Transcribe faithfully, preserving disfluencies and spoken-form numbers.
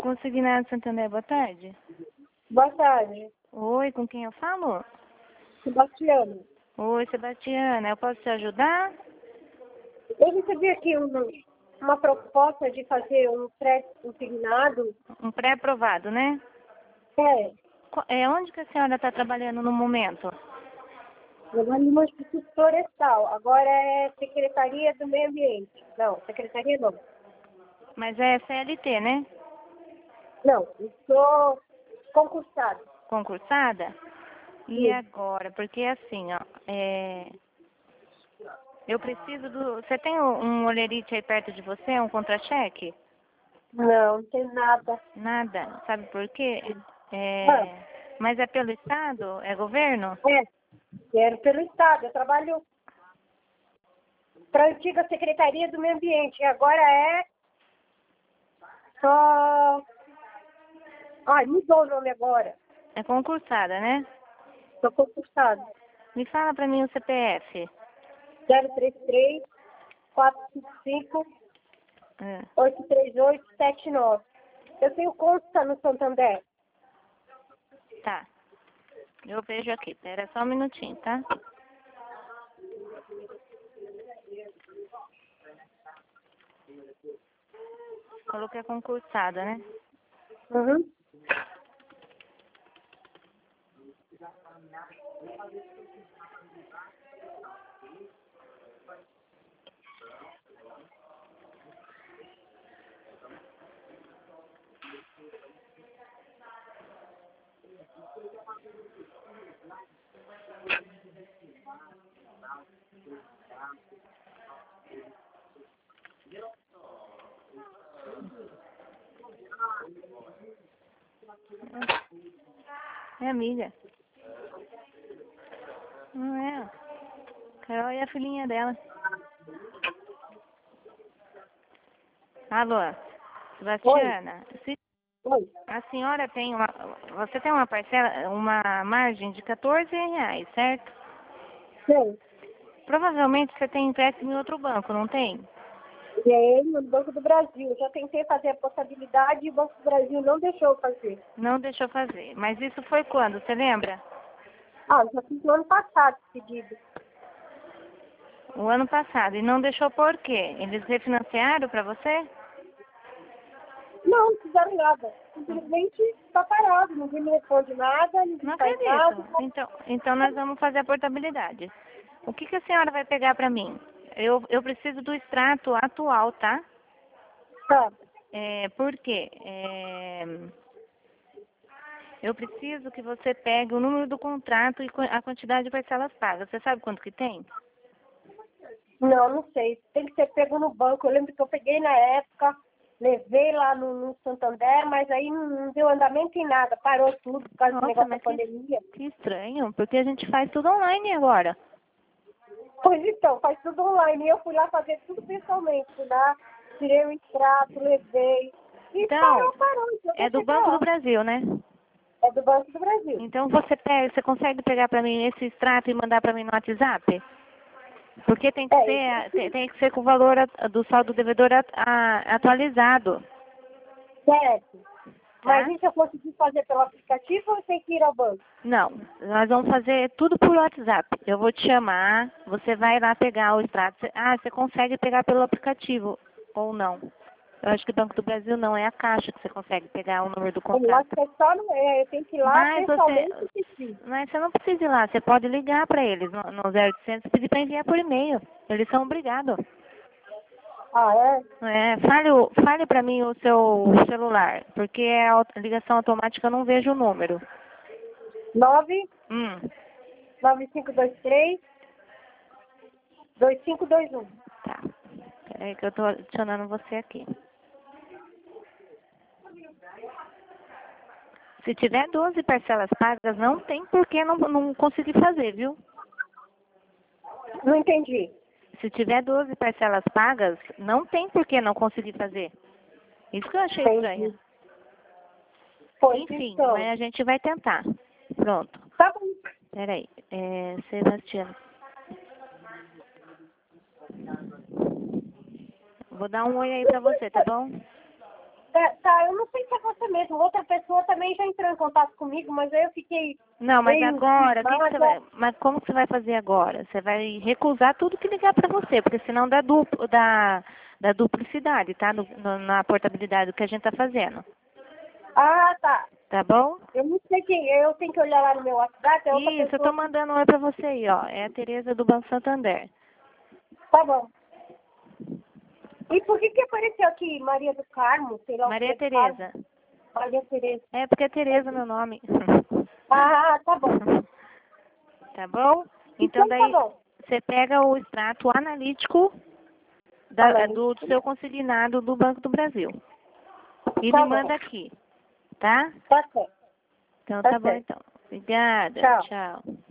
Consignado Santander, boa tarde. Boa tarde. Oi, com quem eu falo? Sebastiano. Oi, Sebastiana, eu posso te ajudar? Eu recebi aqui uma, uma proposta de fazer um pré-consignado. Um pré-aprovado, né? É, Co- É, onde que a senhora está trabalhando no momento? trabalho no Instituto Florestal. Agora é Secretaria do Meio Ambiente. Não, Secretaria não. Mas é C L T, né? Não, eu sou concursado. Concursada? E Sim. agora? Porque assim, ó, é... eu preciso do... Você tem um um olerite aí perto de você, um contra-cheque? Não, não tem nada. Nada. Sabe por quê? Ah, É... Mas é pelo Estado? É governo? é, quero pelo Estado. Eu trabalho para a antiga Secretaria do Meio Ambiente. E agora é só... Ai, mudou o nome agora. É concursada, né? Sou concursado. Me fala pra mim o C P F. zero três três, quatro cinco cinco, É. oito três oito, sete nove. Eu tenho conta no Santander. Tá. Eu vejo aqui. Espera só um minutinho, tá? Coloquei a concursada, né? Uhum. É amiga. Não é. Carol é a filhinha dela. Alô, Sebastiana. Se Oi. a senhora tem uma... Você tem uma parcela, uma margem de quatorze reais, certo? Sim. Provavelmente você tem empréstimo em outro banco, não tem? E é ele no Banco do Brasil. Eu já tentei fazer a possibilidade e o Banco do Brasil não deixou eu fazer. Não deixou fazer. Mas isso foi quando? Você lembra? Ah, eu já fiz no ano passado esse pedido. O ano passado. E não deixou por quê? Eles refinanciaram para você? Não, não fizeram nada. Simplesmente está parado. Ninguém me responde nada, ninguém Não faz nada. acredito. Então, então nós vamos fazer a portabilidade. O que, que a senhora vai pegar para mim? Eu, eu preciso do extrato atual, tá? Tá. É, por quê? É, eu preciso que você pegue o número do contrato e a quantidade de parcelas pagas. Você sabe quanto que tem? Não, não sei. Tem que ser pego no banco. Eu lembro que eu peguei na época, levei lá no, no Santander, mas aí não, não deu andamento em nada. Parou tudo por causa do Nossa, negócio da mas que, pandemia. que estranho, porque a gente faz tudo online agora. Pois então, faz tudo online. E eu fui lá fazer tudo pessoalmente. Fui lá, tirei o extrato, levei. E Então, parou, parou. Então é vai do chegar Banco do lá. Brasil, né? É do Banco do Brasil. Então você pega, você consegue pegar para mim esse extrato e mandar para mim no WhatsApp? Porque tem que É, ser, isso tem, tem que ser com o valor a- do saldo devedor a- a- atualizado, certo. Mas tá? isso eu consegui fazer pelo aplicativo ou eu tenho que ir ao banco? Não, nós vamos fazer tudo por WhatsApp. Eu vou te chamar, você vai lá pegar o extrato. Você- Ah, você consegue pegar pelo aplicativo ou não? Eu acho que o Banco do Brasil não, é a Caixa que você consegue pegar o número do Eu acho contrato. que é só, no- é, eu tenho que ir lá Mas você, pessoalmente e pedir. mas você não precisa ir lá, você pode ligar para eles no, no zero oitocentos e pedir para enviar por e-mail. Eles são obrigados. Ah, é? É, fale o- fale para mim o seu celular, porque a au- ligação automática eu não vejo o número. nove Hum, nove cinco dois três dois cinco dois um. tá. Peraí que eu tô adicionando você aqui. Se tiver doze parcelas pagas, não tem por que não, não conseguir fazer, viu? Não entendi. Se tiver doze parcelas pagas, não tem por que não conseguir fazer. Isso que eu achei estranho. Entendi. Pois Enfim, então. mas a gente vai tentar. Pronto. Tá bom. Peraí. É, Sebastião. Vou dar um oi aí pra você, tá bom? Tá, tá, eu não sei se é você mesmo. Outra pessoa também já entrou em contato comigo, mas aí eu fiquei... Não, mas meio agora, o que que você cismada. vai, mas como que você vai fazer agora? Você vai recusar tudo que ligar para você, porque senão dá, duplo, dá, dá duplicidade, tá? No, no- na portabilidade do que a gente tá fazendo. Ah, tá. Tá bom? Eu não sei quem... Eu tenho que olhar lá no meu WhatsApp, é outra Isso, eu pessoa. tô mandando um oi pra você aí, ó. É a Tereza do Banco Santander. Tá bom. E por que que apareceu aqui Maria do Carmo? Sei lá o Maria que é do Carmo. Tereza. Maria Tereza. É porque é Tereza meu nome. Ah, tá bom. Tá bom? Então Então tá daí bom. você pega o extrato analítico da, Analítico. do, do seu consignado do Banco do Brasil. E Tá me bom. manda aqui, tá? Tá certo. Então Tá tá bom certo. então. Obrigada. Tchau. Tchau.